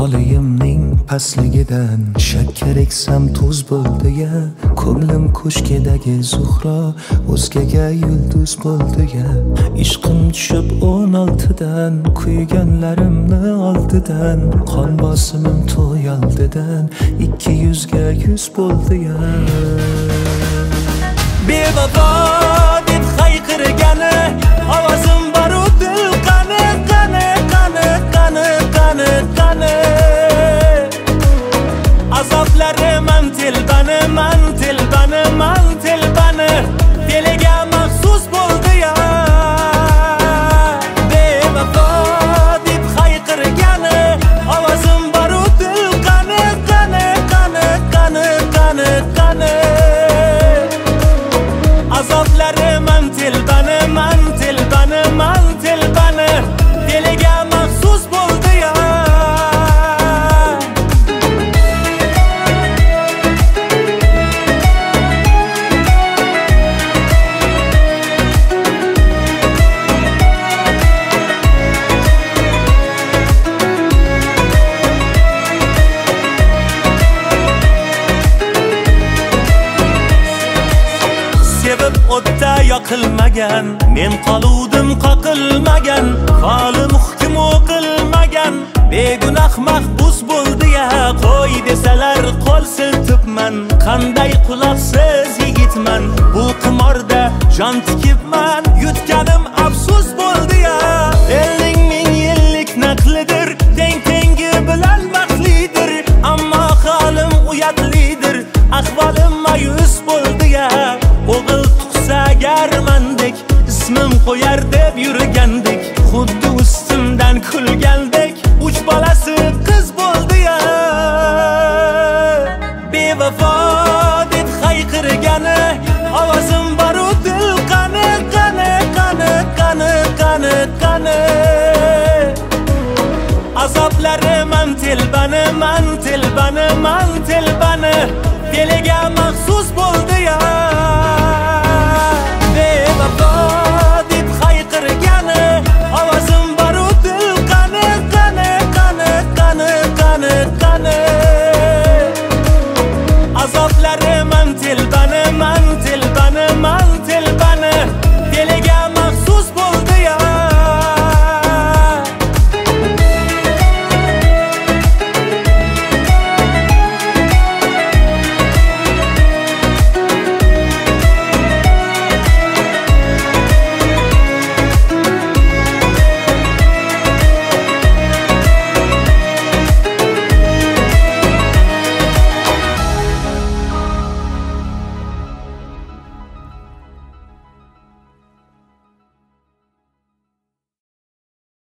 Tolayimning pastligidan shakkar eksam tuz bo'ldi ya. Ko'nglim ko'shkidagi zuhro o'zgaga yulduz bo'ldi ya. Ishqim tushib 16dan, kuyganlarimni oldidan, qon bosimim to'y oldidan 200 ga 100 bo'ldi ya. Bevafo deb hayqirgani ovozim baru dil qani qani qani qani qani qani. Azoblarim man tilbani man tilbani man tilbani diliga maxsus bo'ldi ya. Bevafo deb hayqirgani ovozim baru dil qani qani qani qani qani qani. Azoblarim man tilbani man tilbani man tilbani diliga maxsus bo'ldi ya. Sevib o'tda yoqilmagan, men qoluvdim qoqilmagan, qolim hukm o'qilmagan, begunoh mahbus bo'ldi ya. Qo'y desalar qo'l siltibman, qanday quloqsiz yigitman, bu qimorda jon tikibman, yutganim afsus bo'ldi ya. Elning ming yillik naqlidir, teng tengi bilan baxtlidir, ammo holim uyatlidir, ahvolim mayus bo'ldi ya. O'g'il tug'sa garmandek, ismim qo'yar deb yurgandik, xuddi ustimdan kulgandek, 3 bolasi qiz bo'ldi ya. Bevafo deb hayqirgani ovozim baru dil qani qani qani qani qani qani. Azoblarim man tilbani man tilbani man tilbani diliga maxsus bo'ldi ya.